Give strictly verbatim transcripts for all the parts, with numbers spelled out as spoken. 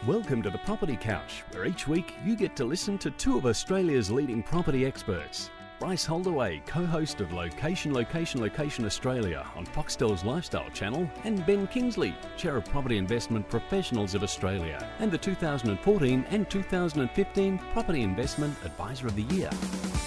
Welcome to the Property Couch, where each week you get to listen to two of Australia's leading property experts. Bryce Holdaway, co-host of Location, Location, Location Australia on Foxtel's Lifestyle Channel, and Ben Kingsley, Chair of Property Investment Professionals of Australia, and the two thousand fourteen and two thousand fifteen Property Investment Advisor of the Year.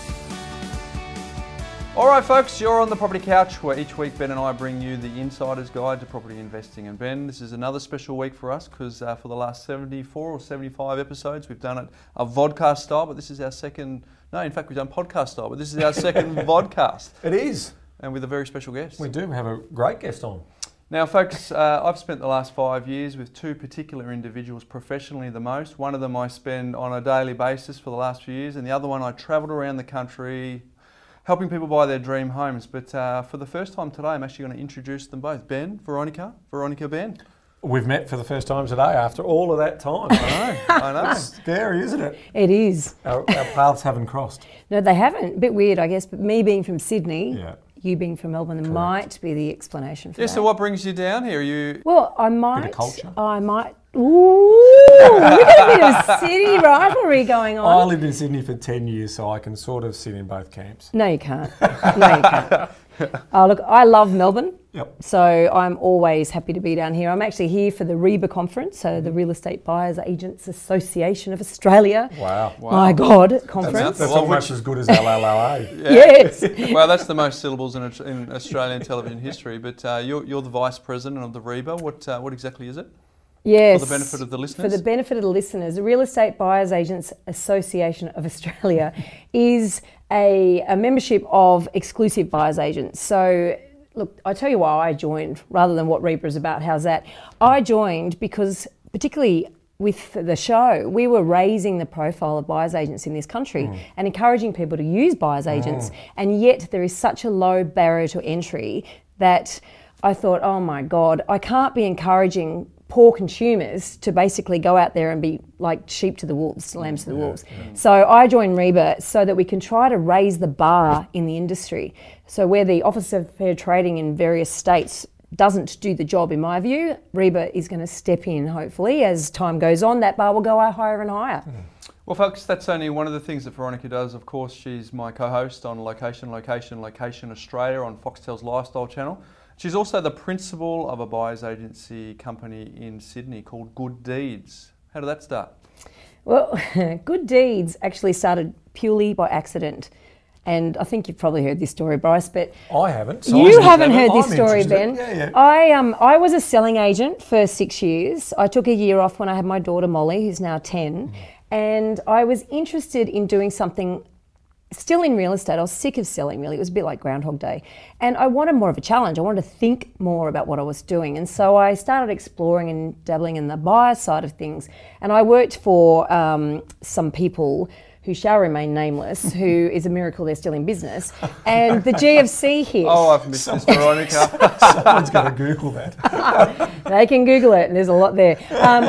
All right, folks, you're on the Property Couch, where each week Ben and I bring you the insider's guide to property investing. And Ben, this is another special week for us because uh, for the last seventy-four or seventy-five episodes, we've done it a vodcast style, but this is our second, no, in fact, we've done podcast style, but this is our second vodcast. It is. And with a very special guest. We do have a great guest on. Now, folks, uh, I've spent the last five years with two particular individuals professionally the most. One of them I spend on a daily basis for the last few years, and the other one I travelled around the country helping people buy their dream homes. But uh, for the first time today, I'm actually going to introduce them both. Ben, Veronica, Veronica, Ben. We've met for the first time today after all of that time. I know, I know. It's scary, isn't it? It is. Our, our paths haven't crossed. No, they haven't. A bit weird, I guess. But me being from Sydney, Yeah. you being from Melbourne, Correct. might be the explanation for Yeah, that. so what brings you down here? Are you... Well, I might. culture. I might. Ooh, we got a bit of city rivalry going I on. lived in Sydney for ten years, so I can sort of sit in both camps. No, you can't. No, you can't. Oh, look, I love Melbourne. Yep. So I'm always happy to be down here. I'm actually here for the REBA conference, so the Real Estate Buyers Agents Association of Australia. Wow. Wow. My God, That's- conference. That's Well, almost which- as good as L L O A. Yeah. Yes. Well, that's the most syllables in, in Australian television history, but uh, you're, you're the Vice President of the REBA. What, uh, what exactly is it? Yes. For the benefit of the listeners? For the benefit of the listeners, the Real Estate Buyers Agents Association of Australia is a, a membership of exclusive buyers agents. So, look, I tell you why I joined, rather than what REBA is about. How's that? I joined because, particularly with the show, we were raising the profile of buyers agents in this country mm. and encouraging people to use buyers agents. Mm. And yet there is such a low barrier to entry that I thought, oh my God, I can't be encouraging poor consumers to basically go out there and be like sheep to the wolves, lambs to the yeah, wolves. Yeah. So I joined REBA so that we can try to raise the bar in the industry. So where the Office of Fair Trading in various states doesn't do the job, in my view, REBA is going to step in, hopefully. As time goes on, that bar will go higher and higher. Mm. Well, folks, that's only one of the things that Veronica does. Of course, she's my co-host on Location, Location, Location Australia on Foxtel's Lifestyle Channel. She's also the principal of a buyers agency company in Sydney called Good Deeds. How did that start? Well, Good Deeds actually started purely by accident. And I think you've probably heard this story, Bryce, but I haven't. So you I'm haven't heard I'm this story, interested. Ben. Yeah, yeah. I um I was a selling agent for six years. I took a year off when I had my daughter Molly, who's now ten, mm. and I was interested in doing something still in real estate. I was sick of selling, really. It was a bit like Groundhog Day. And I wanted more of a challenge. I wanted to think more about what I was doing. And so I started exploring and dabbling in the buyer side of things. And I worked for um, some people who shall remain nameless, who is a miracle they're still in business. And the G F C hit. Oh, I've missed this, Veronica. Someone's got to Google that. They can Google it, and there's a lot there. Um,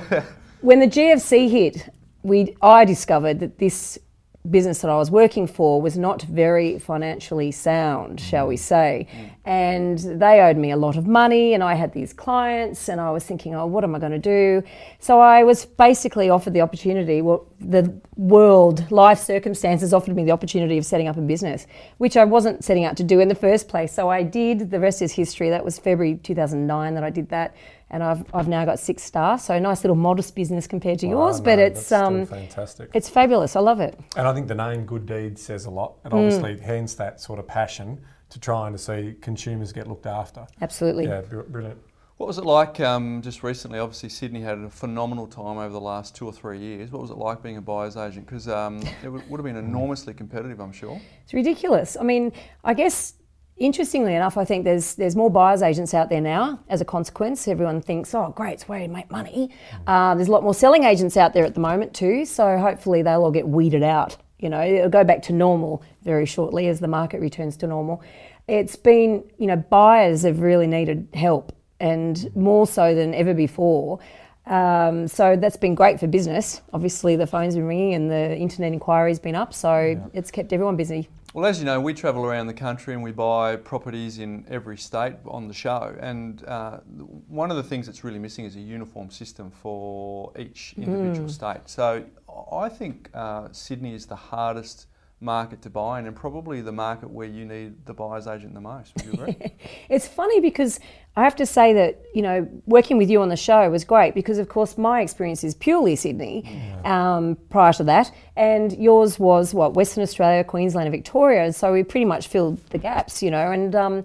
when the G F C hit, we I discovered that this business that I was working for was not very financially sound, shall we say. Mm. And they owed me a lot of money, and I had these clients, and I was thinking, oh, what am I going to do? So I was basically offered the opportunity, well, the world, life circumstances offered me the opportunity of setting up a business, which I wasn't setting out to do in the first place. So I did. The rest is history. That was February two thousand nine that I did that. And I've I've now got six staff, so a nice little modest business compared to Wow, yours, no, but it's that's um still fantastic. It's fabulous. I love it. And I think the name Good Deeds says a lot. It Mm. obviously hence that sort of passion to trying to see consumers get looked after. Absolutely. Yeah, br- brilliant. What was it like um, just recently? Obviously, Sydney had a phenomenal time over the last two or three years. What was it like being a buyer's agent? Because um, it w- would have been enormously competitive, I'm sure. It's ridiculous. I mean, I guess, interestingly enough, I think there's there's more buyers agents out there now as a consequence. Everyone thinks, oh, great, it's a way to make money. Uh, there's a lot more selling agents out there at the moment too, so hopefully they'll all get weeded out. You know, it'll go back to normal very shortly as the market returns to normal. It's been, you know, buyers have really needed help, and more so than ever before. Um, so that's been great for business. Obviously, the phone's been ringing and the internet inquiry's been up, so yeah. it's kept everyone busy. Well, as you know, we travel around the country and we buy properties in every state on the show. And uh, one of the things that's really missing is a uniform system for each individual mm. state. So I think uh, Sydney is the hardest market to buy in, and probably the market where you need the buyer's agent the most. Would you agree? It's funny because I have to say that, you know, working with you on the show was great because, of course, my experience is purely Sydney yeah. um, prior to that, and yours was, what, Western Australia, Queensland and Victoria, so we pretty much filled the gaps, you know, and um,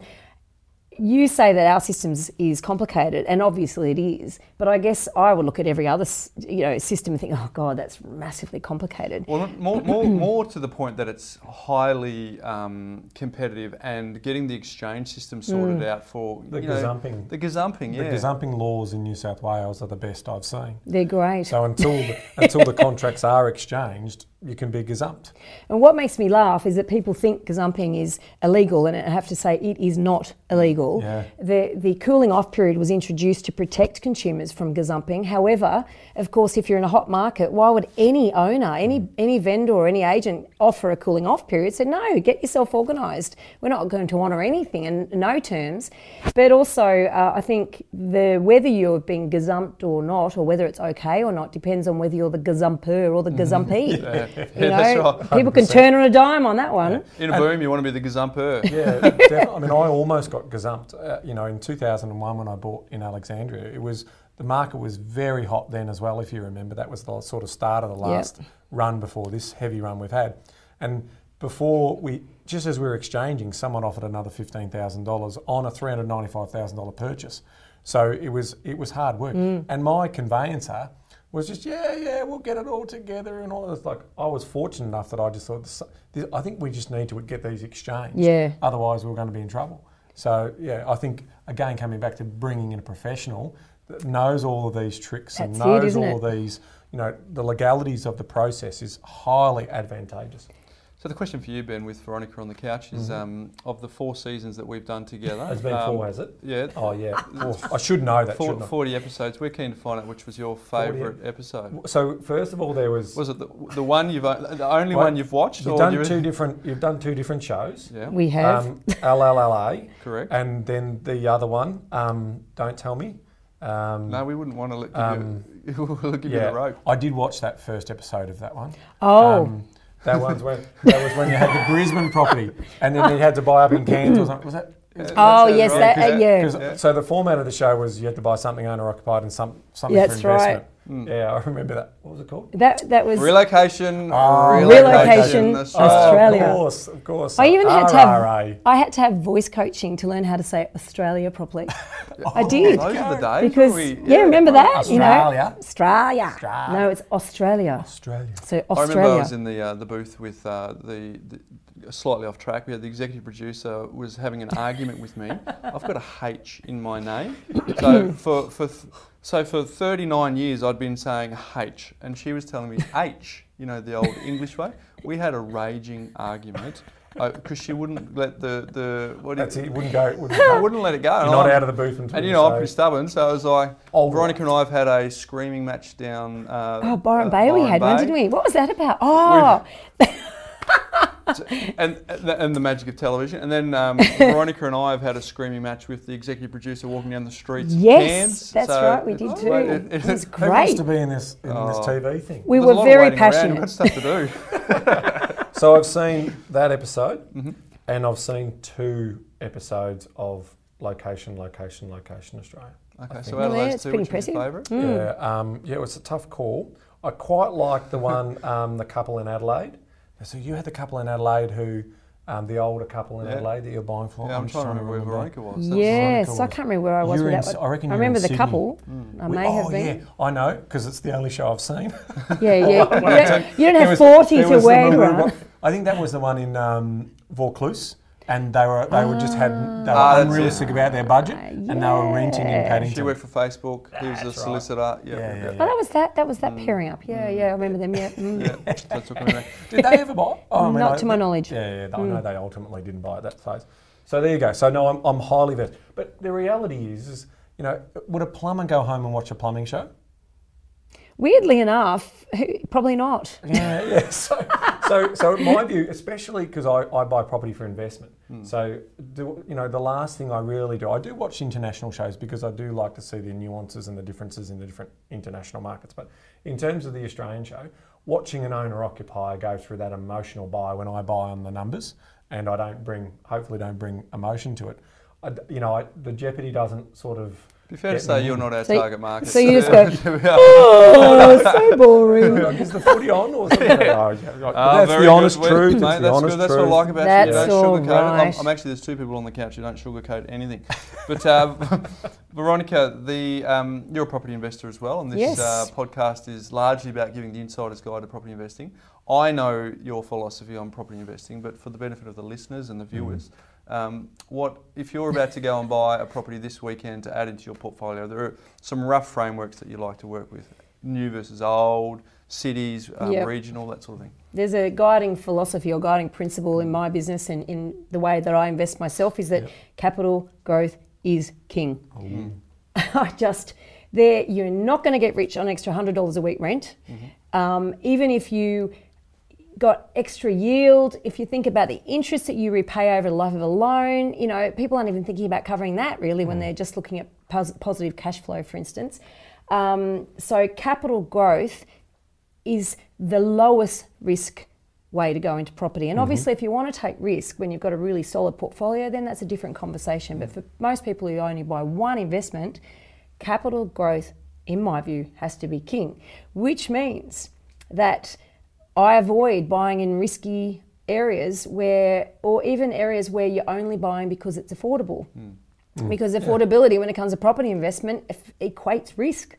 you say that our systems is complicated, and obviously it is, but I guess I would look at every other, you know, system and think, oh God, that's massively complicated. Well, more, more, more to the point that it's highly um, competitive, and getting the exchange system sorted mm. out for the you know, gazumping. The gazumping, yeah. The gazumping laws in New South Wales are the best I've seen. They're great. So until the, until the contracts are exchanged, you can be gazumped. And what makes me laugh is that people think gazumping is illegal, and I have to say it is not illegal. Yeah. The the cooling off period was introduced to protect consumers from gazumping. However, of course, if you're in a hot market, why would any owner, any any vendor or any agent offer a cooling off period? So no, get yourself organised. We're not going to honour anything and no terms. But also, uh, I think the whether you're being gazumped or not, or whether it's okay or not, depends on whether you're the gazumper or the gazumpee. yeah. You yeah, know, that's right. people one hundred can percent. turn on a dime on that one. Yeah. In a boom, you want to be the gazumper. Yeah, definitely. I mean, I almost got gazumped. Uh, you know, in two thousand one when I bought in Alexandria, it was the market was very hot then as well. If you remember, that was the sort of start of the last yep. run before this heavy run we've had. And before we, just as we were exchanging, someone offered another fifteen thousand dollars on a three hundred ninety-five thousand dollars purchase. So it was it was hard work. Mm. And my conveyancer was just, yeah, yeah, we'll get it all together and all. It's like, I was fortunate enough that I just thought, this, this, I think we just need to get these exchanged. Yeah. Otherwise, we're going to be in trouble. So, yeah, I think, again, coming back to bringing in a professional that knows all of these tricks That's and knows it, isn't all it? of these, you know, the legalities of the process is highly advantageous. So the question for you, Ben, with Veronica on the couch is, mm-hmm. um, of the four seasons that we've done together... It's been um, four, has it? Yeah. Oh, yeah. Four. I should know that, four, shouldn't I? forty episodes. We're keen to find out which was your favourite episode. So, first of all, there was... Was it the, the one you've... The only well, one you've watched? You've or done you two different... You've done two different shows. Yeah. We have. Um, L L L A. Correct. And then the other one, um, Don't Tell Me. Um, no, we wouldn't want to let, give, um, you, we'll give yeah, you the rope. I did watch that first episode of that one. Oh. Um, that one's when that was when you had the Brisbane property, and then you had to buy up in Cairns or something. Was that? Yeah, oh yes, right. that, uh, yeah. yeah. So the format of the show was you had to buy something owner occupied and some something That's for investment. right. Mm. Yeah, I remember that. What was it called? That that was Relocation. Oh, Relocation Australia. Oh, of course, of course. I even had to R R A. have I had to have voice coaching to learn how to say Australia properly. oh, I did. Those are the days. Because we, yeah, yeah, remember that? Australia. You know, Australia. Australia. No, it's Australia. Australia. So I Australia. remember I was in the uh, the booth with uh, the, the slightly off track. We had the executive producer was having an argument with me. I've got a H in my name, so for for th- so for thirty-nine years I'd been saying H, and she was telling me H. You know, the old English way. We had a raging argument because uh, she wouldn't let the the what That's do it. you, It wouldn't go. It wouldn't, I wouldn't let it go. You're and not I'm- out of the booth until And you you know, I'm say, pretty stubborn, so I was like, Oh, Veronica and I have had a screaming match down. Uh, Oh, Byron uh, Bay we Byron had one, Bay. didn't we? What was that about? Oh, and, and the magic of television. And then um, Veronica and I have had a screaming match with the executive producer walking down the streets. of yes, Cairns. that's So right, we did it- too. it- It, it- was Who wants great. to be in this in this Oh. T V thing? We there's were a lot of very waiting around. passionate. We've got stuff to do. So I've seen that episode, Mm-hmm. and I've seen two episodes of Location, Location, Location Australia. Okay, think. so out of Well, yeah, those it's two, pretty which was your impressive. favourite? Yeah, um, yeah, it was a tough call. I quite liked the one, um, the couple in Adelaide. So you had the couple in Adelaide who, um, the older couple in Yeah. Adelaide that you're buying for. Yeah, I'm just trying to remember where Veronica was. That's Yes, Veronica I was. can't remember where I was You're with in that S- one. I reckon I you're in remember the Sydney. couple. I We- may oh, have been. yeah, I know, because it's the only show I've seen. Yeah, yeah. You don't, you don't There have was- forty there to was the wag Maroon around. one- I think that was the one in um, Vaucluse, and they were they were just had they were Ah, that's unrealistic it. about their budget, and they were renting in yeah. Paddington. She worked for Facebook. He was That's a right. solicitor. Yeah, Yeah, yeah, yeah. yeah. Oh, that was that. That was that pairing up. Yeah, yeah. I remember them. Yeah. Mm. Yeah, that took me back. Did they ever buy? Oh, I mean, Not I- to my knowledge. Yeah, yeah, I know they ultimately didn't buy at that phase. So there you go. So no, I'm, I'm highly versed. But the reality is, is, you know, would a plumber go home and watch a plumbing show? weirdly enough, probably not. Yeah, yeah. So, so, so in my view, especially because I, I buy property for investment. Mm. So, do, you know, the last thing I really do, I do watch international shows because I do like to see the nuances and the differences in the different international markets. But in terms of the Australian show, watching an owner-occupier go through that emotional buy when I buy on the numbers, and I don't bring, hopefully don't bring emotion to it, I, you know, I, the jeopardy doesn't sort of... Be fair to say you're not our so target market. So you just go, oh, so boring. Is the footy on or something? Oh, yeah. Oh, that's the honest good. truth. Mate, that's that's the honest good. That's truth. what I like about that's you. You don't sugarcoat right. it. I'm, I'm actually, there's two people on the couch who don't sugarcoat anything. But uh, Veronica, the um, you're a property investor as well, and this yes. uh, podcast is largely about giving the insider's guide to property investing. I know your philosophy on property investing, but for the benefit of the listeners and the viewers, mm. Um, what if you're about to go and buy a property this weekend to add into your portfolio? There are some rough frameworks that you like to work with: new versus old, cities, um, yep. regional, that sort of thing. There's a guiding philosophy or guiding principle in my business and in the way that I invest myself is that yep. capital growth is king. Oh. Mm. I just there you're not going to get rich on extra one hundred dollars a week rent, mm-hmm. um, even if you got extra yield. If you think about the interest that you repay over the life of a loan, you know, people aren't even thinking about covering that really mm. when they're just looking at pos- positive cash flow, for instance. Um, so capital growth is the lowest risk way to go into property. And mm-hmm. obviously if you want to take risk when you've got a really solid portfolio, then that's a different conversation. Mm. But for most people who only buy one investment, capital growth, in my view, has to be king, which means that I avoid buying in risky areas where, or even areas where you're only buying because it's affordable. Mm. Mm. Because affordability, yeah. when it comes to property investment, equates risk.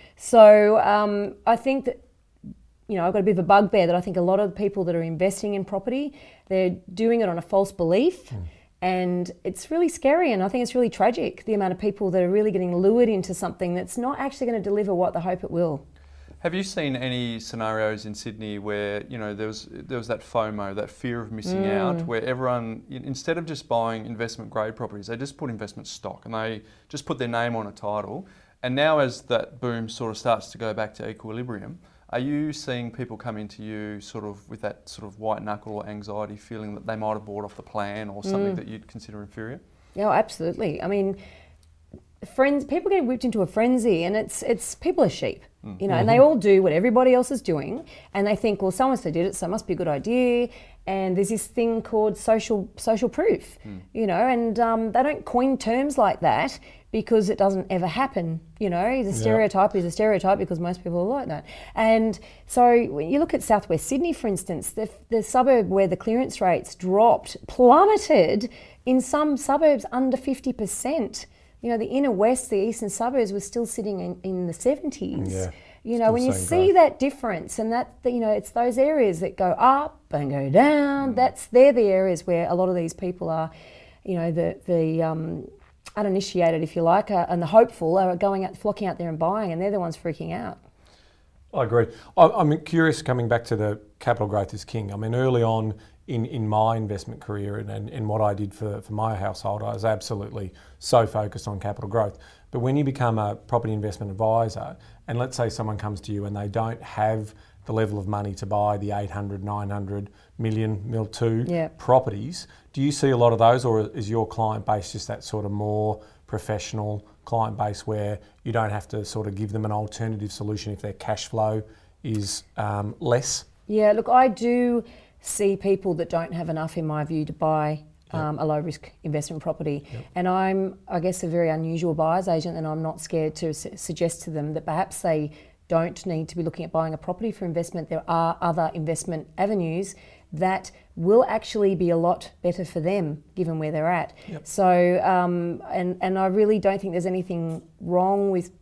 So um, I think that, you know, I've got a bit of a bugbear that I think a lot of people that are investing in property, they're doing it on a false belief. Mm. And it's really scary, and I think it's really tragic, the amount of people that are really getting lured into something that's not actually going to deliver what they hope it will. Have you seen any scenarios in Sydney where, you know, there was there was that FOMO, that fear of missing mm. out, where everyone, instead of just buying investment grade properties, they just put investment stock and they just put their name on a title. And now as that boom sort of starts to go back to equilibrium, are you seeing people come into you sort of with that sort of white knuckle or anxiety feeling that they might have bought off the plan or something mm. that you'd consider inferior? Yeah, absolutely. I mean, friends, people get whipped into a frenzy, and it's it's people are sheep, mm. you know, mm-hmm. and they all do what everybody else is doing, and they think, well, someone so did it, so it must be a good idea. And there's this thing called social social proof, mm. you know, and um, they don't coin terms like that because it doesn't ever happen. You know, the stereotype yeah. is a stereotype because most people are like that. And so when you look at southwest Sydney, for instance, the, the suburb where the clearance rates dropped, plummeted in some suburbs under fifty percent. You know, the inner west, the eastern suburbs were still sitting in, in the seventies. Yeah, you know, when you see growth. That difference, and that, you know, it's those areas that go up and go down. Mm. That's they're the areas where a lot of these people are, you know, the the um, uninitiated, if you like, uh, and the hopeful are going out, flocking out there and buying, and they're the ones freaking out. I agree. I, I'm curious, coming back to the capital growth is king. I mean, early on in, in my investment career and, and, and what I did for, for my household, I was absolutely so focused on capital growth. But when you become a property investment advisor, and let's say someone comes to you and they don't have the level of money to buy the eight hundred, nine hundred million, mil two yep. properties, do you see a lot of those, or is your client base just that sort of more professional client base where you don't have to sort of give them an alternative solution if their cash flow is um, less? Yeah, look, I do see people that don't have enough, in my view, to buy um, yep. a low-risk investment property. Yep. And I'm, I guess, a very unusual buyer's agent, and I'm not scared to su- suggest to them that perhaps they don't need to be looking at buying a property for investment. There are other investment avenues that will actually be a lot better for them given where they're at. Yep. So, um, and, and I really don't think there's anything wrong with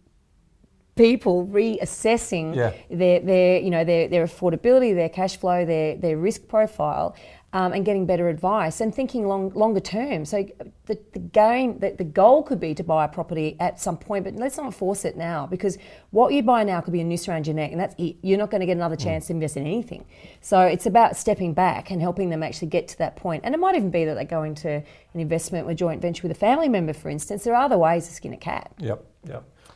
people reassessing yeah. their, their, you know, their, their affordability, their cash flow, their, their risk profile, um, and getting better advice and thinking long, longer term. So the, the game, the, the goal could be to buy a property at some point, but let's not force it now, because what you buy now could be a noose around your neck, and that's it. You're not going to get another chance mm. to invest in anything. So it's about stepping back and helping them actually get to that point. And it might even be that they go into an investment with a joint venture with a family member, for instance. There are other ways to skin a cat. Yep, yep.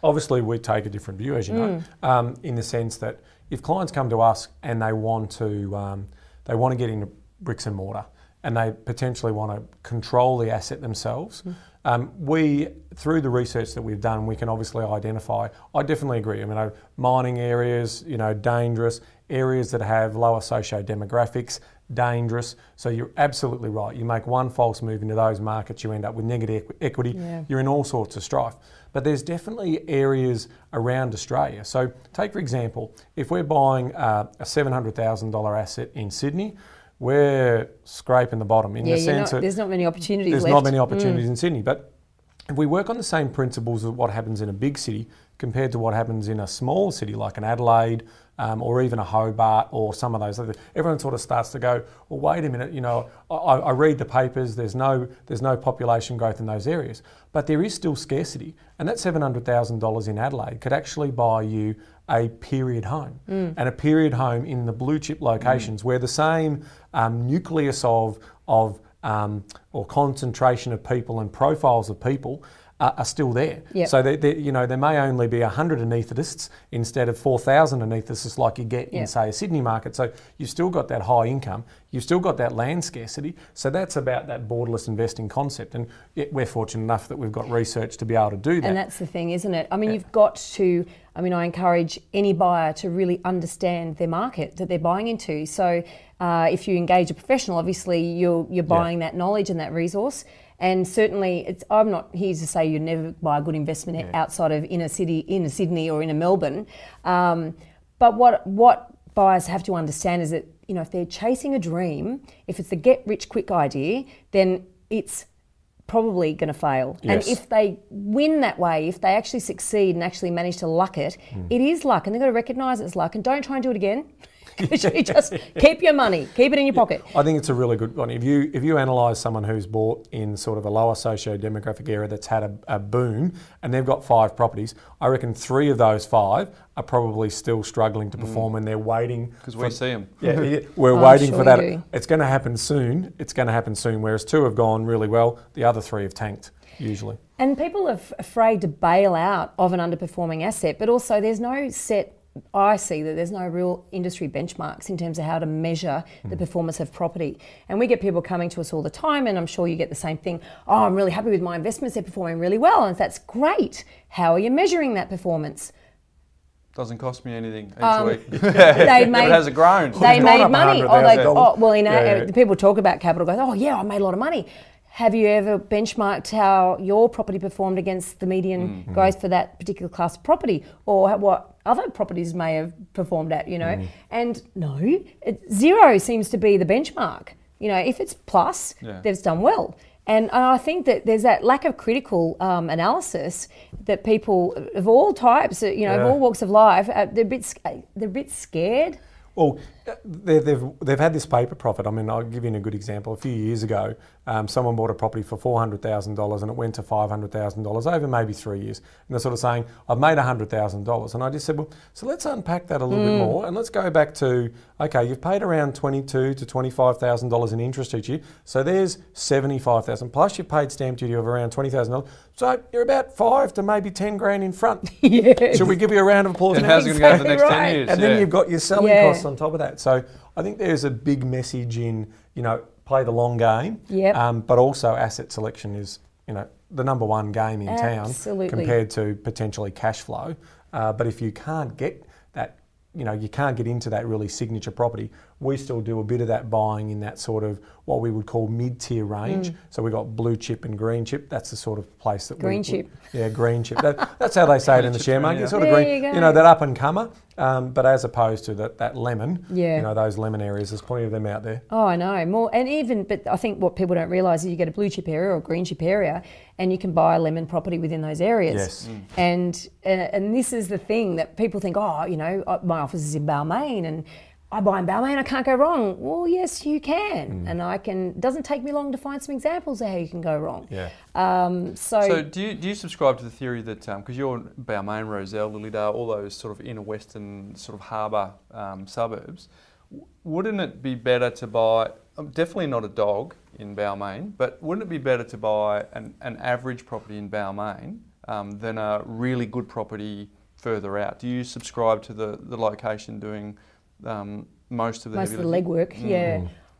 Obviously, we take a different view, as you know, Mm. um, in the sense that if clients come to us and they want to, um, they want to get into bricks and mortar, and they potentially want to control the asset themselves. Mm. Um, we, through the research that we've done, we can obviously identify. I definitely agree. I mean, uh, mining areas, you know, dangerous areas that have lower socio-demographics, dangerous. So you're absolutely right. You make one false move into those markets, you end up with negative equ- equity. Yeah. You're in all sorts of strife. But there's definitely areas around Australia. So take, for example, if we're buying uh, a seven hundred thousand dollars asset in Sydney, we're scraping the bottom in Yeah, the you're sense not, that there's not many opportunities there's left. not many opportunities mm. in Sydney. But if we work on the same principles of what happens in a big city compared to what happens in a small city like an Adelaide um, or even a Hobart or some of those other, everyone sort of starts to go, well, wait a minute, you know, I, I read the papers, there's no there's no population growth in those areas, but there is still scarcity, and that seven hundred thousand dollars in Adelaide could actually buy you a period home, mm. and a period home in the blue chip locations mm. where the same um, nucleus of of um, or concentration of people and profiles of people uh, are still there. Yep. So they, they, you know, there may only be a hundred anaesthetists instead of four thousand anaesthetists like you get yep. in, say, a Sydney market. So you've still got that high income, you've still got that land scarcity. So that's about that borderless investing concept, and yet we're fortunate enough that we've got research to be able to do that. And that's the thing, isn't it? I mean, yeah. you've got to. I mean, I encourage any buyer to really understand their market that they're buying into. So uh, if you engage a professional, obviously you're you're buying yeah. that knowledge and that resource. And certainly, it's, I'm not here to say you never buy a good investment yeah. outside of inner city, inner Sydney or inner Melbourne. Um, but what what buyers have to understand is that, you know, if they're chasing a dream, if it's the get rich quick idea, then it's probably going to fail. Yes. And if they win that way, if they actually succeed and actually manage to luck it, mm. it is luck, and they've got to recognise it's luck, and don't try and do it again. You just keep your money, keep it in your pocket. I think it's a really good one. If you if you analyse someone who's bought in sort of a lower socio-demographic area that's had a, a boom, and they've got five properties, I reckon three of those five are probably still struggling to perform, mm. and they're waiting. Because we see them. Yeah, we're I'm waiting sure for that. do. It's going to happen soon. It's going to happen soon. Whereas two have gone really well, the other three have tanked usually. And people are f- afraid to bail out of an underperforming asset, but also there's no set. I see that there's no real industry benchmarks in terms of how to measure mm. the performance of property. And we get people coming to us all the time, and I'm sure you get the same thing. Oh, I'm really happy with my investments, they're performing really well. And that's great. How are you measuring that performance? Doesn't cost me anything each um, week. They made, it hasn't grown. They made money. Or they, oh, well, in yeah, our, yeah. the people talk about capital goes, oh yeah, I made a lot of money. Have you ever benchmarked how your property performed against the median mm. growth for that particular class of property, or what other properties may have performed at, you know? Mm. And no, it, zero seems to be the benchmark. You know, if it's plus, yeah. they've done well. And I think that there's that lack of critical um, analysis that people of all types, you know, yeah. of all walks of life, uh, they're a bit, they're a bit scared. Well, they've, they've, they've had this paper profit. I mean, I'll give you a good example. A few years ago, um, someone bought a property for four hundred thousand dollars and it went to five hundred thousand dollars over maybe three years. And they're sort of saying, I've made one hundred thousand dollars. And I just said, well, so let's unpack that a little mm. bit more, and let's go back to, okay, you've paid around twenty-two thousand to twenty-five thousand dollars in interest each year. So there's seventy-five thousand dollars, plus you've paid stamp duty of around twenty thousand dollars. So you're about five to maybe ten grand in front. Yes. Should we give you a round of applause? And how's it going to go for the next right. ten years? And yeah. then you've got your selling yeah. costs on top of that. So I think there's a big message in, you know, play the long game. Yep. Um, but also asset selection is, you know, the number one game in Absolutely. town compared to potentially cash flow. Uh, but if you can't get that, you know, you can't get into that really signature property, we still do a bit of that buying in that sort of what we would call mid-tier range. Mm. So we've got blue chip and green chip. That's the sort of place that green we... Green chip. We, yeah, green chip. That, that's how they say it in the share market. Yeah. Sort of there green, you, go. you know, that up-and-comer. Um, but as opposed to that, that lemon, yeah. you know, those lemon areas, there's plenty of them out there. Oh, I know. More, and even, but I think what people don't realise is you get a blue chip area or green chip area, and you can buy a lemon property within those areas. Yes. Mm. And, and and this is the thing that people think, oh, you know, my office is in Balmain, and I buy in Balmain, I can't go wrong. Well, yes, you can. Mm. And I can, it doesn't take me long to find some examples of how you can go wrong. Yeah. Um, so, so do you do you subscribe to the theory that, because um, you're Balmain, Rozelle, Lilydale, all those sort of inner western sort of harbour um, suburbs, w- wouldn't it be better to buy, um, definitely not a dog in Balmain, but wouldn't it be better to buy an, an average property in Balmain um, than a really good property further out. Do you subscribe to the, the location doing um, most of the most heavy of the lifting? legwork? Mm. Yeah.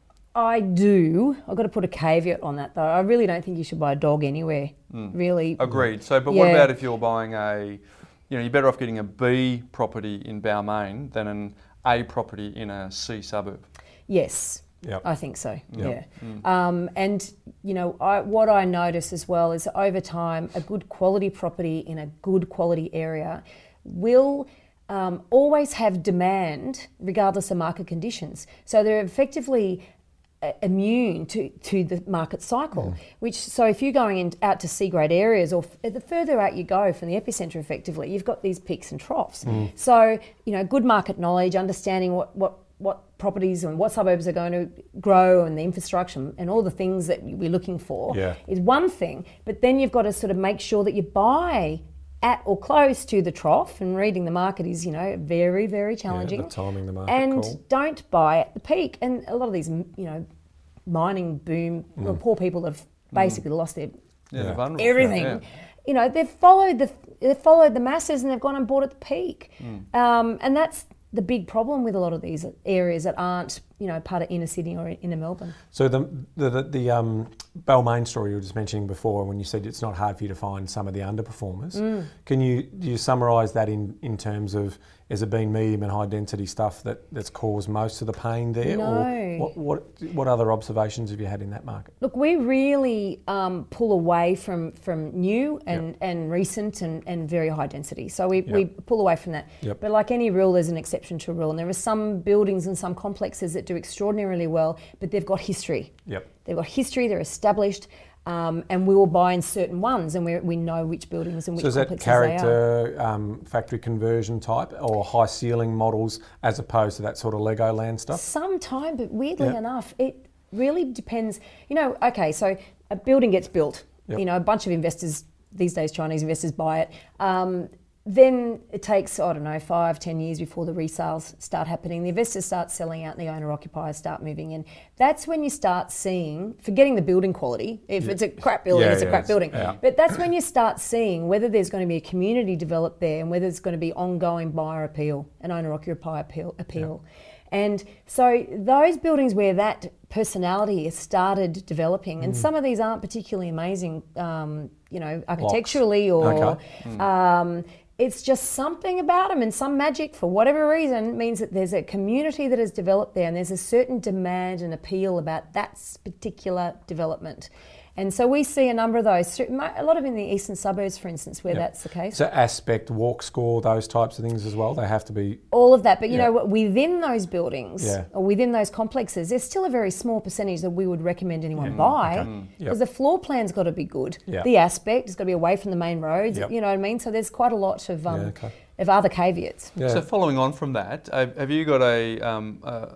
I do. I've got to put a caveat on that though. I really don't think you should buy a dog anywhere. Mm. Really. Agreed. So, but Yeah. what about if you're buying a, you know, you're better off getting a B property in Balmain than an A property in a C suburb? Yes. Yep. I think so. Yep. Yeah. Mm. Um, and you know, I, what I notice as well is over time, a good quality property in a good quality area will um, always have demand, regardless of market conditions. So they're effectively uh, immune to, to the market cycle. Mm. Which, so if you're going in, out to C grade areas, or f- the further out you go from the epicentre, effectively, you've got these peaks and troughs. Mm. So you know, good market knowledge, understanding what what what properties and what suburbs are going to grow and the infrastructure and all the things that we're looking for yeah. is one thing, but then you've got to sort of make sure that you buy at or close to the trough, and reading the market is, you know, very, very challenging. Yeah, the timing the market and call. Don't buy at the peak. And a lot of these, you know, mining boom, mm. well, poor people have basically mm. lost their yeah, yeah. everything. Yeah. You know, they've followed the they've followed the masses and they've gone and bought at the peak. Mm. Um, and that's the big problem with a lot of these areas that aren't, you know, part of inner Sydney or inner Melbourne. So the the, the, the um, Balmain story you were just mentioning before, when you said it's not hard for you to find some of the underperformers, mm. can you do you summarise that in, in terms of, has it been medium and high density stuff that, that's caused most of the pain there? No. Or what, what what other observations have you had in that market? Look, we really um, pull away from, from new and, yep. and recent and, and very high density. So we, yep. we pull away from that. Yep. But like any rule, there's an exception to a rule. And there are some buildings and some complexes that do extraordinarily well, but they've got history. Yep. They've got history, they're established, um, and we will buy in certain ones, and we we know which buildings and which so is complexes that character, um, factory conversion type, or high ceiling models, as opposed to that sort of Legoland stuff? Sometime, but weirdly yep. enough, it really depends. You know, okay, so a building gets built. Yep. You know, a bunch of investors, these days Chinese investors buy it. Um, Then it takes, I don't know, five, ten years before the resales start happening. The investors start selling out and the owner-occupiers start moving in. That's when you start seeing, forgetting the building quality, if yeah. it's a crap building, yeah, it's yeah, a crap it's, building. Yeah. But that's when you start seeing whether there's going to be a community developed there and whether there's going to be ongoing buyer appeal and owner-occupier appeal. appeal. Yeah. And so those buildings where that personality has started developing, and mm. some of these aren't particularly amazing, um, you know, architecturally Blocks. or... Okay. Mm. Um, It's just something about them, and some magic, for whatever reason, means that there's a community that has developed there, and there's a certain demand and appeal about that particular development. And so we see a number of those, a lot of in the eastern suburbs, for instance, where yep. that's the case. So aspect, walk score, those types of things as well, they have to be... All of that, but you yeah. know, within those buildings, yeah. or within those complexes, there's still a very small percentage that we would recommend anyone yeah. buy, because okay. mm. yep. the floor plan's got to be good. Yep. The aspect has got to be away from the main roads, yep. you know what I mean? So there's quite a lot of... Um, yeah, okay. of other caveats. Yeah. So following on from that, have you got a, um,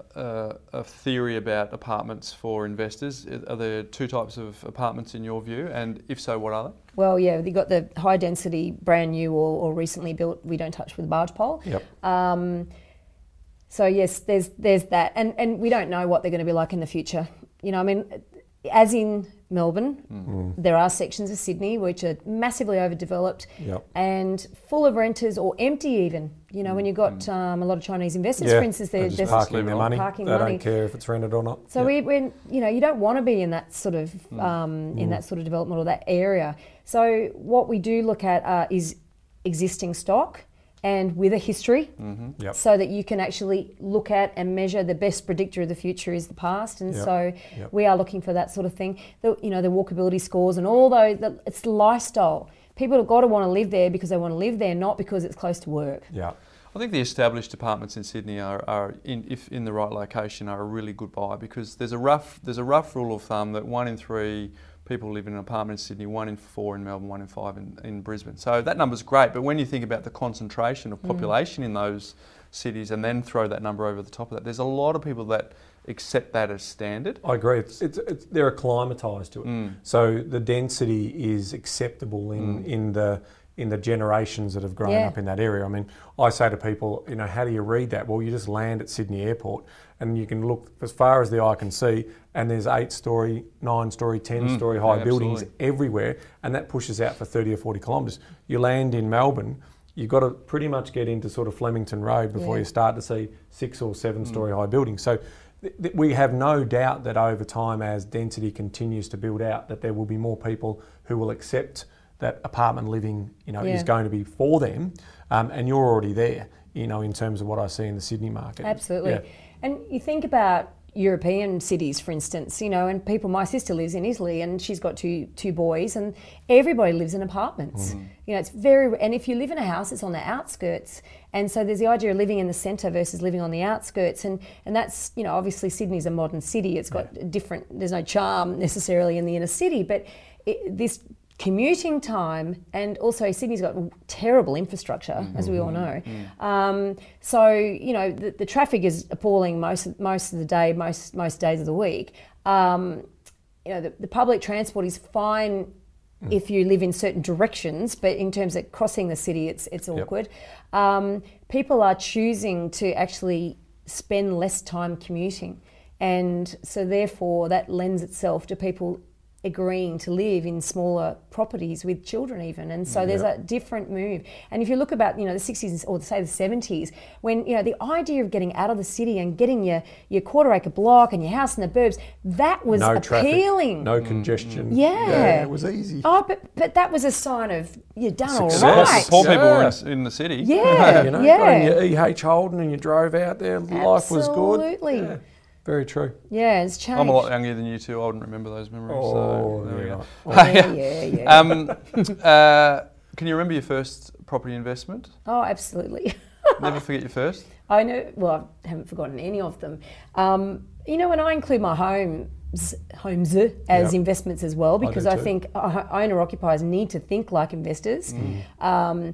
a, a theory about apartments for investors? Are there two types of apartments in your view? And if so, what are they? Well, yeah, you've got the high density, brand new or, or recently built, we don't touch with a barge pole. Yep. Um, so yes, there's there's that. And, and we don't know what they're going to be like in the future. You know, I mean, as in Melbourne, mm. there are sections of Sydney which are massively overdeveloped yep. and full of renters, or empty even. You know, mm. when you've got mm. um, a lot of Chinese investors, yeah. for instance, they're, they're they're just parking their money. Parking they money. don't care if it's rented or not. So yep. we, we, you know, you don't want to be in that sort of mm. um, in mm. that sort of development or that area. So what we do look at uh, is existing stock, and with a history, mm-hmm. yep. so that you can actually look at and measure. The best predictor of the future is the past, and yep. so yep. we are looking for that sort of thing. The, you know, the walkability scores and all those. The, it's the lifestyle. People have got to want to live there because they want to live there, not because it's close to work. Yeah, I think the established apartments in Sydney are, are in, if in the right location, are a really good buy, because there's a rough there's a rough rule of thumb that one in three people live in an apartment in Sydney, one in four in Melbourne, one in five in, in Brisbane. So that number's great, but when you think about the concentration of population mm. in those cities and then throw that number over the top of that, there's a lot of people that accept that as standard. I agree. It's, it's, it's, they're acclimatised to it. Mm. So the density is acceptable in, mm. in the in the generations that have grown Yeah. up in that area. I mean, I say to people, you know, how do you read that? Well, you just land at Sydney Airport and you can look as far as the eye can see, and there's eight-storey, nine-storey, ten-storey high yeah, buildings absolutely. everywhere, and that pushes out for thirty or forty kilometres. You land in Melbourne, you've got to pretty much get into sort of Flemington Road before Yeah. you start to see six or seven-storey high buildings. So th- th- we have no doubt that over time, as density continues to build out, that there will be more people who will accept that apartment living, you know, Yeah. is going to be for them, um, and you're already there, you know, in terms of what I see in the Sydney market. Absolutely. Yeah. And you think about European cities, for instance, you know, and people, my sister lives in Italy and she's got two two boys and everybody lives in apartments. Mm-hmm. You know, it's very, and if you live in a house, it's on the outskirts. And so there's the idea of living in the centre versus living on the outskirts. And, and that's, you know, obviously Sydney's a modern city. It's got yeah. different, there's no charm necessarily in the inner city, but it, this commuting time, and also Sydney's got terrible infrastructure, mm-hmm. as we all know. Mm-hmm. Um, so you know the, the traffic is appalling most most of the day, most most days of the week. Um, you know the, the public transport is fine mm. if you live in certain directions, but in terms of crossing the city, it's it's awkward. Yep. Um, people are choosing to actually spend less time commuting, and so therefore that lends itself to people agreeing to live in smaller properties with children even, and so there's yep. a different move. And if you look about, you know, the sixties or say the seventies, when, you know, the idea of getting out of the city and getting your, your quarter acre block and your house in the burbs, that was no appealing. Traffic, no congestion. Mm. Yeah. yeah, it was easy. Oh, but but that was a sign of you've done all Success. right. Poor people Yeah. were in, in the city. Yeah, you know, yeah. got in your E H Holden and you drove out there. Life was good. Absolutely. Yeah. Very true. Yeah, it's changed. I'm a lot younger than you two. I wouldn't remember those memories. Oh, so there we yeah. go. Yeah, yeah, yeah. Um, uh, can you remember your first property investment? Oh, absolutely. Never forget your first? I know, well, I haven't forgotten any of them. Um, you know, and I include my homes, homes as Yep. investments as well, because I I, do too. think owner-occupiers need to think like investors. Mm. Um,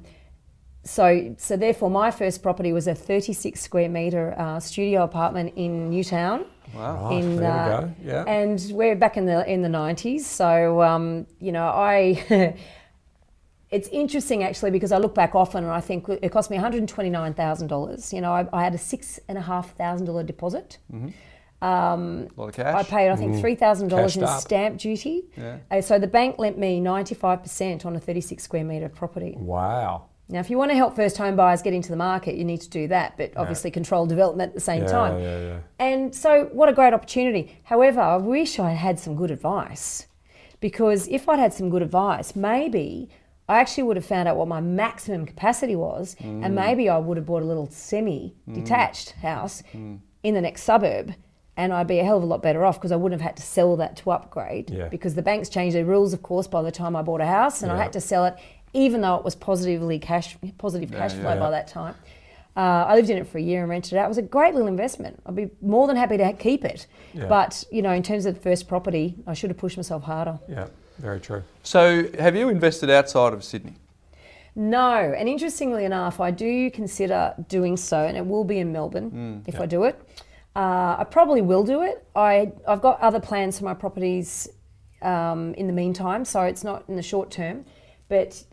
so, so therefore, my first property was a thirty-six square metre uh, studio apartment in Newtown. Wow. Right, In, there uh, we go. Yeah. And we're back in the in the nineties. So, um, you know, I... It's interesting actually because I look back often and I think it cost me one hundred twenty-nine thousand dollars. You know, I, I had a six and a half thousand dollar deposit. Mm-hmm. Um, a lot of cash. I paid I think three thousand dollars in Cashed up. stamp duty. Yeah. Uh, so the bank lent me ninety-five percent on a thirty-six square metre property. Wow. Now, if you want to help first home buyers get into the market, you need to do that, but obviously control development at the same Yeah, time. yeah, yeah. And so, what a great opportunity. However, I wish I had some good advice, because if I'd had some good advice, maybe I actually would have found out what my maximum capacity was, mm. and maybe I would have bought a little semi-detached mm. house mm. in the next suburb, and I'd be a hell of a lot better off because I wouldn't have had to sell that to upgrade, yeah. because the banks changed their rules, of course, by the time I bought a house, and yeah. I had to sell it, even though it was positively cash, positive yeah, cash yeah, flow yeah. by that time. Uh, I lived in it for a year and rented it out. It was a great little investment. I'd be more than happy to ha- keep it. Yeah. But, you know, in terms of the first property, I should have pushed myself harder. Yeah, very true. So have you invested outside of Sydney? No, and interestingly enough, I do consider doing so, and it will be in Melbourne mm, if yeah. I do it. Uh, I probably will do it. I, I've got other plans for my properties um, in the meantime, so it's not in the short term. But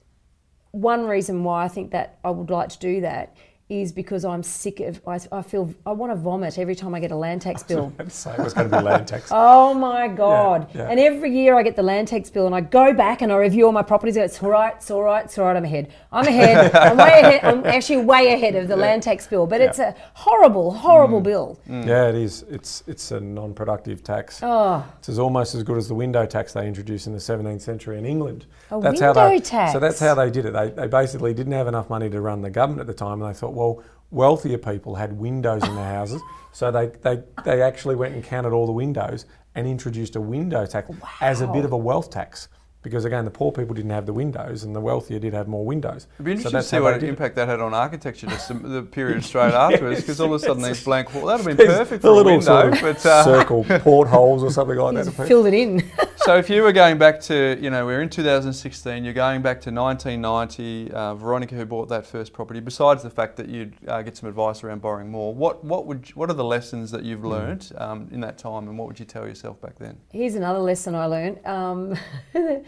one reason why I think that I would like to do that is because I'm sick of, I, I feel, I want to vomit every time I get a land tax bill. I was about to say it was going to be land tax. Oh my God. Yeah, yeah. And every year I get the land tax bill and I go back and I review all my properties and it's all right, it's all right, it's all right, I'm ahead. I'm ahead, I'm way ahead, I'm actually way ahead of the yeah. land tax bill, but yeah. it's a horrible, horrible mm. bill. Mm. Yeah, it is. It's it's a non-productive tax. Oh. It's almost as good as the window tax they introduced in the seventeenth century in England. A that's window how they, tax? So that's how they did it. They, they basically didn't have enough money to run the government at the time, and they thought, well, wealthier people had windows in their houses, so they, they, they actually went and counted all the windows and introduced a window tax wow. as a bit of a wealth tax. Because again, the poor people didn't have the windows and the wealthier did have more windows. It'd be interesting so to see what impact that had on architecture just the, the period straight afterwards, because all of a sudden these blank walls, that would have been perfect for a window. Sort of but, uh, circle portholes or something like that. Filled it in. So if you were going back to, you know, we're in two thousand sixteen, you're going back to nineteen ninety, uh, Veronica who bought that first property, besides the fact that you'd uh, get some advice around borrowing more, what what would you, what are the lessons that you've learned um, in that time, and what would you tell yourself back then? Here's another lesson I learned. Um,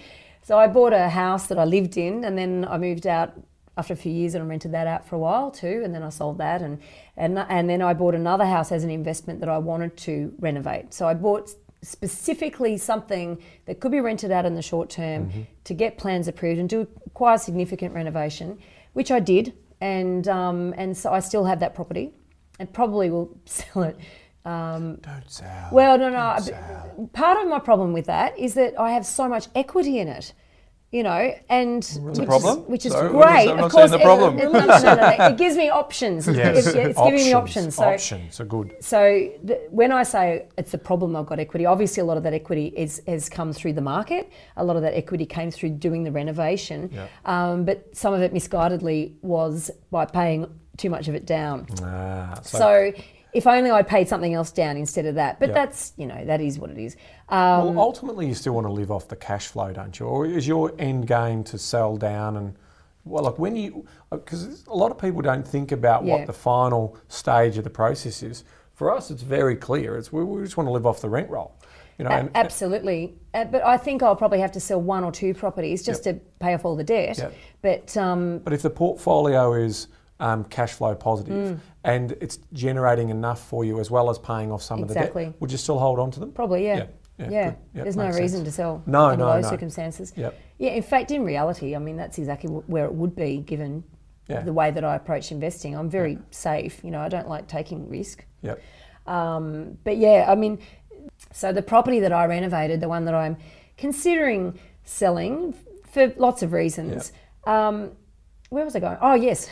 So I bought a house that I lived in, and then I moved out after a few years and I rented that out for a while too, and then I sold that, and and and then I bought another house as an investment that I wanted to renovate. So I bought specifically something that could be rented out in the short term mm-hmm. to get plans approved and do quite a significant renovation, which I did, and um, and so I still have that property, and probably will sell it. Um, Don't sell. Well, no, no. Don't sell. Part of my problem with that is that I have so much equity in it. You know, and it's which a problem. is, which is Sorry, great. I'm not of course, seeing the problem. It, it, no, no, no, it gives me options. Yes, it, it's options, giving me options. So, options are good. So the, when I say it's a problem, I've got equity. Obviously, a lot of that equity is has come through the market. A lot of that equity came through doing the renovation. Yeah. Um, but some of it misguidedly was by paying too much of it down. Ah, so, so if only I paid something else down instead of that. But yeah. that's, you know, that is what it is. Um, well, ultimately, you still want to live off the cash flow, don't you? Or is your end game to sell down and, well, like when you, because a lot of people don't think about Yeah. what the final stage of the process is. For us, it's very clear. It's we, we just want to live off the rent roll. You know, A- and, absolutely. Uh, but I think I'll probably have to sell one or two properties just Yep. to pay off all the debt. Yep. But um, But if the portfolio is um, cash flow positive Mm. and it's generating enough for you as well as paying off some of the Exactly. debt, would you still hold on to them? probably, yeah. Yeah, yeah, Yeah, good. Yep, there's no makes reason sense. to sell No, under no, those no. circumstances. Yep. Yeah, in fact, in reality, I mean, that's exactly wh- where it would be given Yeah. the way that I approach investing. I'm very safe. You know, I don't like taking risk. Yep. Um, but yeah, I mean, so the property that I renovated, the one that I'm considering selling for lots of reasons. Um, where was I going? Oh, yes.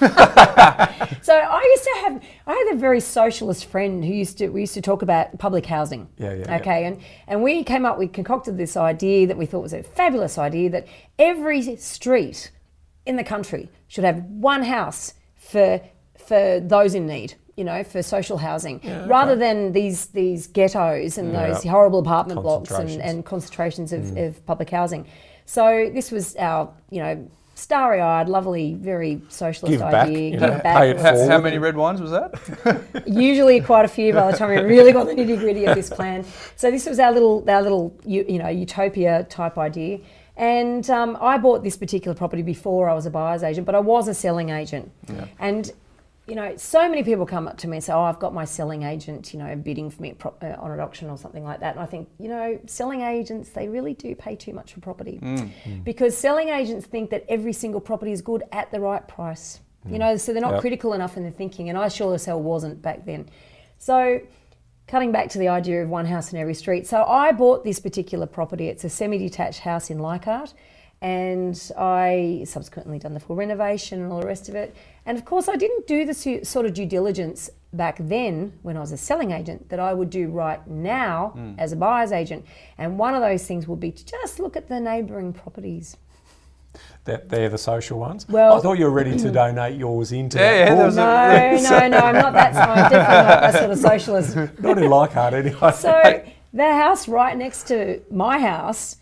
So I used to have, I had a very socialist friend who used to, we used to talk about public housing. Yeah, yeah, yeah. Okay, and, and we came up, we concocted this idea that we thought was a fabulous idea that every street in the country should have one house for for those in need, you know, for social housing, Yeah, rather okay. than these these ghettos and Yeah. those horrible apartment blocks and, Concentrations. and concentrations of, of public housing. So this was our, you know, starry-eyed, lovely, very socialist Give back, idea. you Give know, back. pay it How, how forward. many red wines was that? Usually quite a few by the time we really got the nitty-gritty of this plan. So this was our little, our little, you, you know, utopia type idea. And um, I bought this particular property before I was a buyer's agent, but I was a selling agent. Yeah. And, you know, so many people come up to me and say, oh, I've got my selling agent, you know, bidding for me at pro- uh, on an auction or something like that. And I think, you know, selling agents, they really do pay too much for property. Because selling agents think that every single property is good at the right price. You know, so they're not Yep. critical enough in their thinking. And I sure as hell wasn't back then. So cutting back to the idea of one house in every street. So I bought this particular property. It's a semi-detached house in Leichhardt, and I subsequently done the full renovation and all the rest of it. And of course, I didn't do the su- sort of due diligence back then when I was a selling agent that I would do right now Mm. as a buyer's agent. And one of those things would be to just look at the neighbouring properties. That they're the social ones. Well- I thought you were ready to donate yours into Yeah, that yeah, pool. there was a- No, no, no, I'm not that. I'm definitely not that sort of socialist. Not in Leichhardt anyway. So the house right next to my house,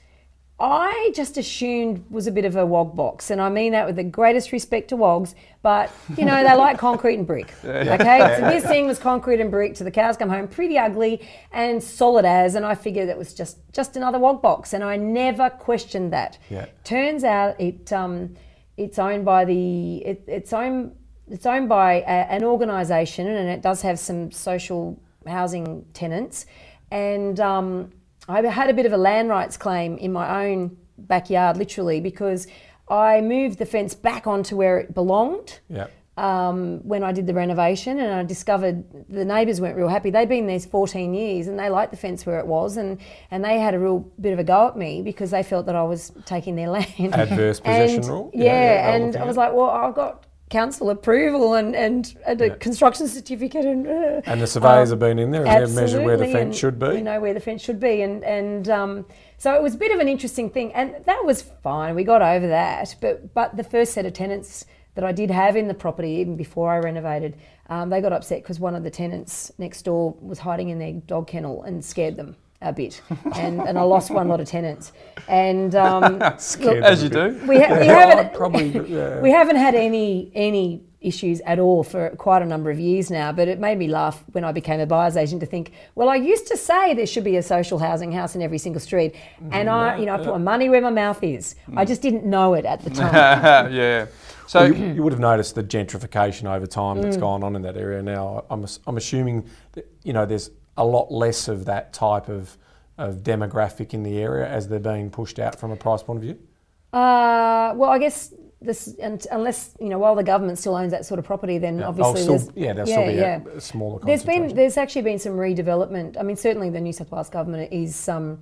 I just assumed was a bit of a wog box, and I mean that with the greatest respect to wogs. But you know, they like concrete and brick. Okay, so this thing was concrete and brick till the cows come home, pretty ugly and solid as. And I figured it was just just another wog box, and I never questioned that. Yeah. Turns out it um, it's owned by the it, it's owned it's owned by a, an organisation, and it does have some social housing tenants. And um, I had a bit of a land rights claim in my own backyard, literally, because I moved the fence back onto where it belonged Yeah. um, when I did the renovation, and I discovered the neighbours weren't real happy. They'd been there fourteen years and they liked the fence where it was, and, and they had a real bit of a go at me because they felt that I was taking their land. Adverse possession And, rule? Yeah, Yeah, yeah, they're and looking I was at- like, well, I've got council approval and, and, and a Yeah. construction certificate and... Uh, And the surveyors um, have been in there and they've measured where the Absolutely, fence and should be. We know where the fence should be, and and um, so it was a bit of an interesting thing, and that was fine. We got over that, but but the first set of tenants that I did have in the property, even before I renovated, um, they got upset because one of the tenants next door was hiding in their dog kennel and scared them a bit, and, and I lost one lot of tenants, and um, Scared look, them As a you bit. do. we ha- we Yeah, haven't probably, yeah. we haven't had any any issues at all for quite a number of years now, but it made me laugh when I became a buyer's agent to think, well, I used to say there should be a social housing house in every single street, and Mm, I, you know, I put my money where my mouth is. Mm. I just didn't know it at the time. Yeah. So Well, you, you would have noticed the gentrification over time that's Mm. gone on in that area now. I'm, ass- I'm assuming that, you know, there's a lot less of that type of, of demographic in the area as they're being pushed out from a price point of view? Uh, well, I guess this, and unless, you know, while the government still owns that sort of property, then Yeah. obviously Oh, still- there's... yeah, there'll still be a- a smaller There's been, concentration. there's actually been some redevelopment. I mean, certainly the New South Wales government is um,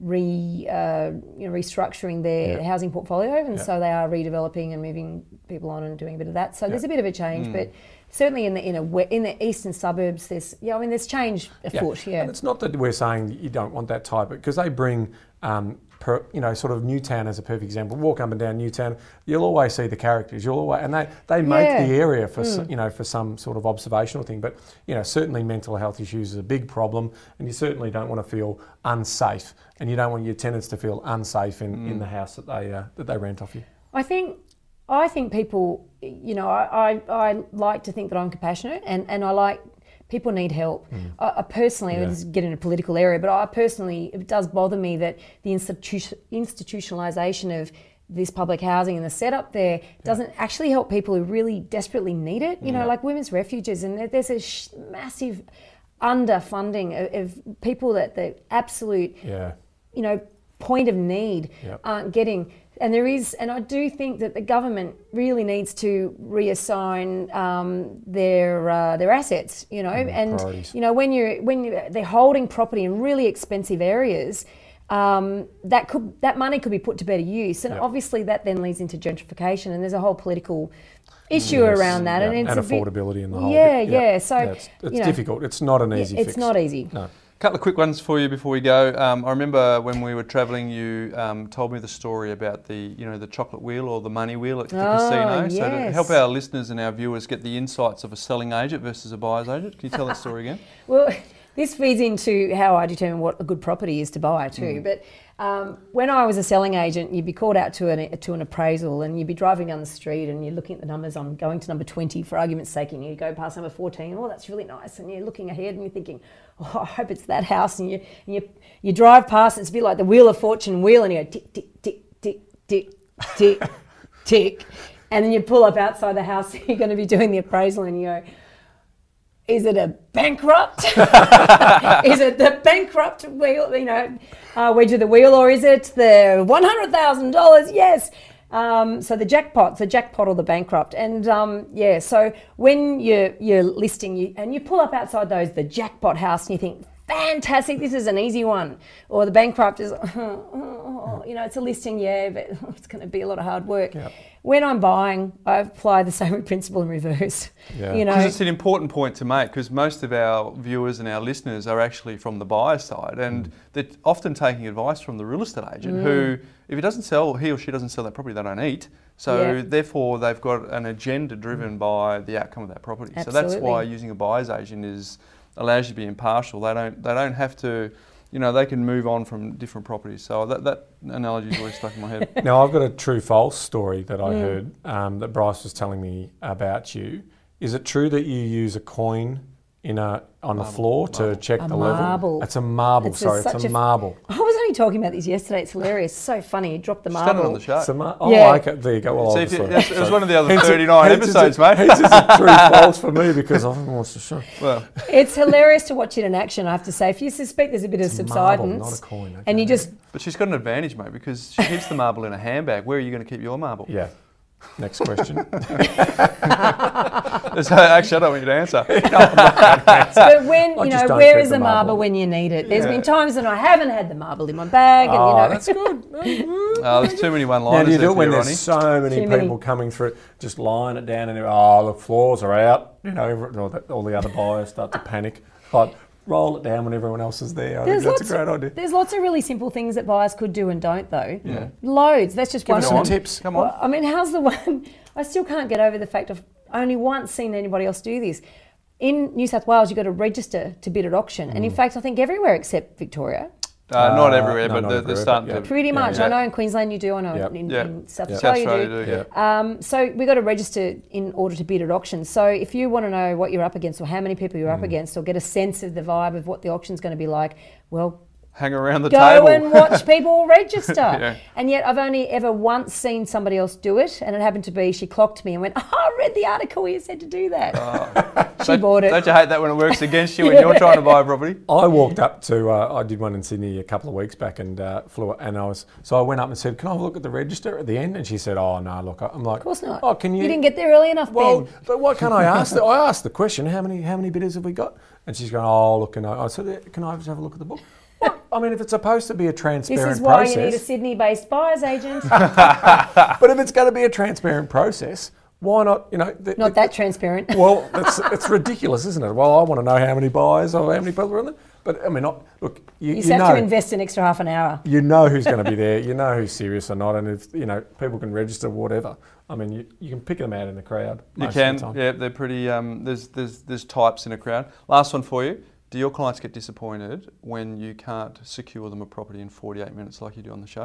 re, uh, you know, restructuring their Yeah. housing portfolio, and Yeah. so they are redeveloping and moving people on and doing a bit of that. So there's Yeah. a bit of a change, but certainly in the in, a, we- in the eastern suburbs, there's, yeah, I mean, there's change afoot, yeah. And it's not that we're saying that you don't want that type, because they bring, um, per, you know, sort of Newtown as a perfect example. Walk up and down Newtown, you'll always see the characters. You'll always, and they, they make Yeah. the area for s you know for some sort of observational thing. But you know, certainly mental health issues is a big problem, and you certainly don't want to feel unsafe, and you don't want your tenants to feel unsafe in, in the house that they uh, that they rent off you. I think I think people, you know, I, I, I like to think that I'm compassionate, and, and I like, people need help. I, I personally, Yeah. this is getting in a political area, but I personally, it does bother me that the institution, institutionalisation of this public housing and the setup there doesn't actually help people who really desperately need it. You know, Yeah. like women's refuges, and there- there's a sh- massive underfunding of, of people that the absolute, Yeah. you know, point of need Yep. aren't getting. And there is, and I do think that the government really needs to reassign um, their uh, their assets. You know, and priorities. you know when you're when you they're holding property in really expensive areas, um, that could that money could be put to better use. And Yep. obviously that then leads into gentrification, and there's a whole political issue Yes, around that, yeah, and it's and a bit- affordability in the whole Yeah, bit. yeah. So it's, it's you know, difficult. It's not an yeah, easy it's fix. not easy. No. couple of quick ones for you before we go. Um, I remember when we were travelling, you um, told me the story about the, you know, the chocolate wheel or the money wheel at the Oh, casino. So to yes. help our listeners and our viewers get the insights of a selling agent versus a buyer's agent, can you tell that story again? Well, this feeds into how I determine what a good property is to buy too. But um, when I was a selling agent, you'd be called out to an to an appraisal, and you'd be driving down the street and you're looking at the numbers. I'm going to number twenty for argument's sake, and you go past number fourteen. Oh, that's really nice, and you're looking ahead and you're thinking, oh, I hope it's that house. And you and you you drive past, and it's a bit like the Wheel of Fortune wheel, and you go tick tick tick tick tick tick tick, and then you pull up outside the house. You're going to be doing the appraisal, and you go, is it a bankrupt? Is it the bankrupt wheel, you know, uh, wedge of the wheel, or is it the one hundred thousand dollars? Yes. Um, so the jackpot, the jackpot or the bankrupt. And um, yeah, so when you're, you're listing, you, and you pull up outside those, the jackpot house, and you think, fantastic, this is an easy one. Or the bankrupt is, oh, you know, it's a listing, yeah, but it's going to be a lot of hard work. Yep. When I'm buying, I apply the same principle in reverse. Yeah. You know, Because it's an important point to make, because most of our viewers and our listeners are actually from the buyer side, and they're often taking advice from the real estate agent who, if he doesn't sell, he or she doesn't sell that property, they don't eat. So Yeah. therefore they've got an agenda driven by the outcome of that property. So that's Absolutely. why using a buyer's agent is allows you to be impartial. They don't they don't have to, you know, they can move on from different properties. So that, that analogy's really stuck in my head. Now, I've got a true false story that I heard um, that Bryce was telling me about you. Is it true that you use a coin in a on the floor to check A the marble. level? It's a marble, It's a- sorry, such it's a a- marble. I was only talking about this yesterday. It's hilarious. So funny. You drop the She's done it marble. on the show. It's a mar- oh, Yeah. okay, there you go. Well, See, if you, obviously. it was one of the other Hence it- thirty-nine hence it's episodes, a, mate. hence it's a true false for me because I haven't watched the show. Well, It's hilarious to watch it in action, I have to say. If you suspect there's a bit of It's a marble, subsidence, not a coin, okay. and you just, but she's got an advantage, mate, because she keeps the marble in a handbag. Where are you going to keep your marble? Yeah. Next question. So, actually, I don't want you to answer. but when, I you just know, don't where keep is the the marble marble. when you need it? There's Yeah. been times when I haven't had the marble in my bag, and you Oh, know, that's good. Oh, there's too many Now, one-liners do you there do it for when you, there's Ronnie. so many Too many. people coming through, just lying it down and they're, oh, the floors are out, you know, every- all the, all the other buyers start to panic. Like, roll it down when everyone else is there. I There's think that's lots, a great idea. there's lots of really simple things that buyers could do and don't, though. Yeah. Loads. That's just Give one us of some them. tips. Come on. Well, I mean, how's the one? I still can't get over the fact of only once seen anybody else do this. In New South Wales, you've got to register to bid at auction. And in fact, I think everywhere except Victoria, Uh, not Uh, everywhere, no, but not they're, everywhere, they're starting but yeah. to. Pretty much. Yeah. I know in Queensland you do. I know Yep. in, Yeah. in South Yeah. Australia, South you Australia do. do, yeah. Um, so we got to register in order to bid at auctions. So if you want to know what you're up against or how many people you're up against or get a sense of the vibe of what the auction's going to be like, well, Hang around the go table. and watch people register. Yeah. And yet I've only ever once seen somebody else do it, and it happened to be she clocked me and went, oh, I read the article you said to do that. Oh. She bought it. Don't you hate that when it works against you when you're trying to buy a property? I walked up to, uh, I did one in Sydney a couple of weeks back and uh, flew, and I was, so I went up and said, can I have a look at the register at the end? And she said, oh no, look, I'm like, Of course not. Oh, can you? You didn't get there early enough, Well, Ben. but why can't I ask? The, I asked the question, how many how many bidders have we got? And she's going, oh, look, and I, I said, can I just have a look at the book? What? I mean, if it's supposed to be a This transparent is why process, you need a Sydney-based buyer's agent. but if it's going to be a transparent process, why not? You know, the, Not that transparent. Well, it's it's ridiculous, isn't it? Well, I want to know how many buyers or how many people are in there. But I mean, not, look, you, You you just have know, to invest an extra half an hour. you know who's going to be there. You know who's serious or not, and if you know people can register whatever. I mean, you, you can pick them out in the crowd. You most can, of the time. yeah, they're pretty, um, there's, there's, there's types in a crowd. Last one for you. Do your clients get disappointed when you can't secure them a property in forty-eight minutes like you do on the show?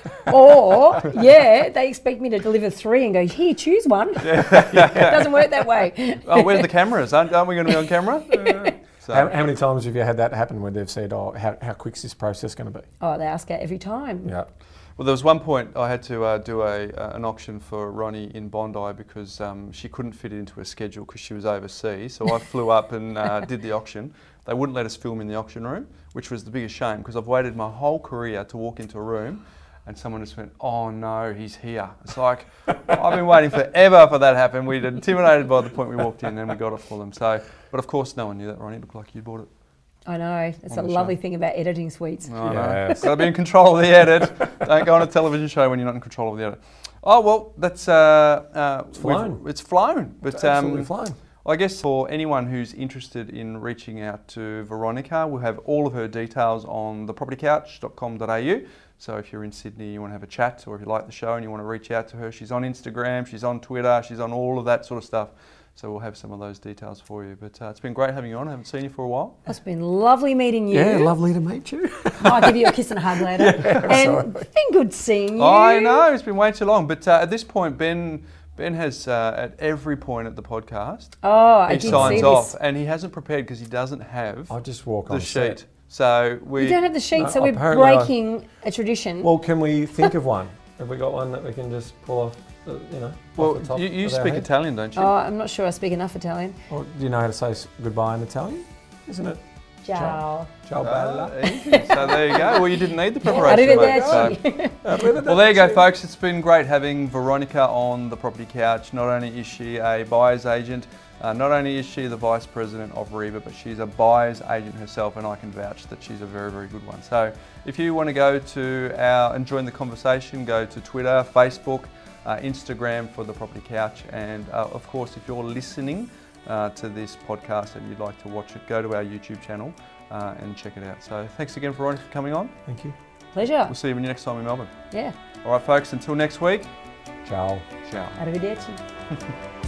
Or, yeah, they expect me to deliver three and go, here, choose one. It doesn't work that way. Oh, where's the cameras? Aren't, aren't we going to be on camera? So, How, how many times have you had that happen where they've said, "Oh, how how quick's this process going to be?" Oh, they ask that every time. Yeah. well, there was one point I had to uh, do a uh, an auction for Ronnie in Bondi because um, she couldn't fit it into her schedule because she was overseas. So I flew up and uh, did the auction. They wouldn't let us film in the auction room, which was the biggest shame because I've waited my whole career to walk into a room and someone just went, oh no, he's here. It's like, I've been waiting forever for that to happen. We were intimidated by the point we walked in and we got it for them. So, but of course no one knew that, Ronnie. It looked like you bought it. I know. It's a On the lovely show. thing about editing suites. I know. Yes. Got to be in control of the edit. Don't go on a television show when you're not in control of the edit. Oh, well, that's... Uh, uh, it's flown. It's flown. But, It's absolutely um, flying. I guess for anyone who's interested in reaching out to Veronica, we'll have all of her details on the property couch dot com dot a u. So if you're in Sydney, you want to have a chat, or if you like the show and you want to reach out to her, she's on Instagram, she's on Twitter, she's on all of that sort of stuff. So we'll have some of those details for you. But uh, it's been great having you on. I haven't seen you for a while. It's been lovely meeting you. Yeah, lovely to meet you. I'll give you a kiss and a hug later. and it's been good seeing you. I know, it's been way too long. But uh, at this point, Ben Ben has, uh, at every point at the podcast, Oh, I he did signs see off. this. And he hasn't prepared because he doesn't have I just walk the on sheet. set. So we... We don't have the sheet, No, so we're apparently I- breaking a tradition. Well, can we think of one? Have we got one that we can just pull off? The, you know, Well, off the top you, you of our speak head? Italian, don't you? oh, I'm not sure I speak enough Italian. Or do you know how to say s- goodbye in Italian? Isn't it? Ciao. Ciao, bella. Ah, easy. So there you go. Well, you didn't need the preparation, mate. So. Arrivederci. Well, there you go, folks. It's been great having Veronica on the Property Couch. Not only is she a buyer's agent, uh, not only is she the vice president of REBA, but she's a buyer's agent herself, and I can vouch that she's a very, very good one. So if you want to go to our and join the conversation, go to Twitter, Facebook, uh, Instagram for the Property Couch, and uh, of course, if you're listening uh, to this podcast and you'd like to watch it, go to our YouTube channel uh, and check it out. So thanks again, Veronica, for coming on. Thank you. Pleasure. We'll see you next time in Melbourne. Yeah. All right, folks, until next week, Ciao. ciao. Arrivederci.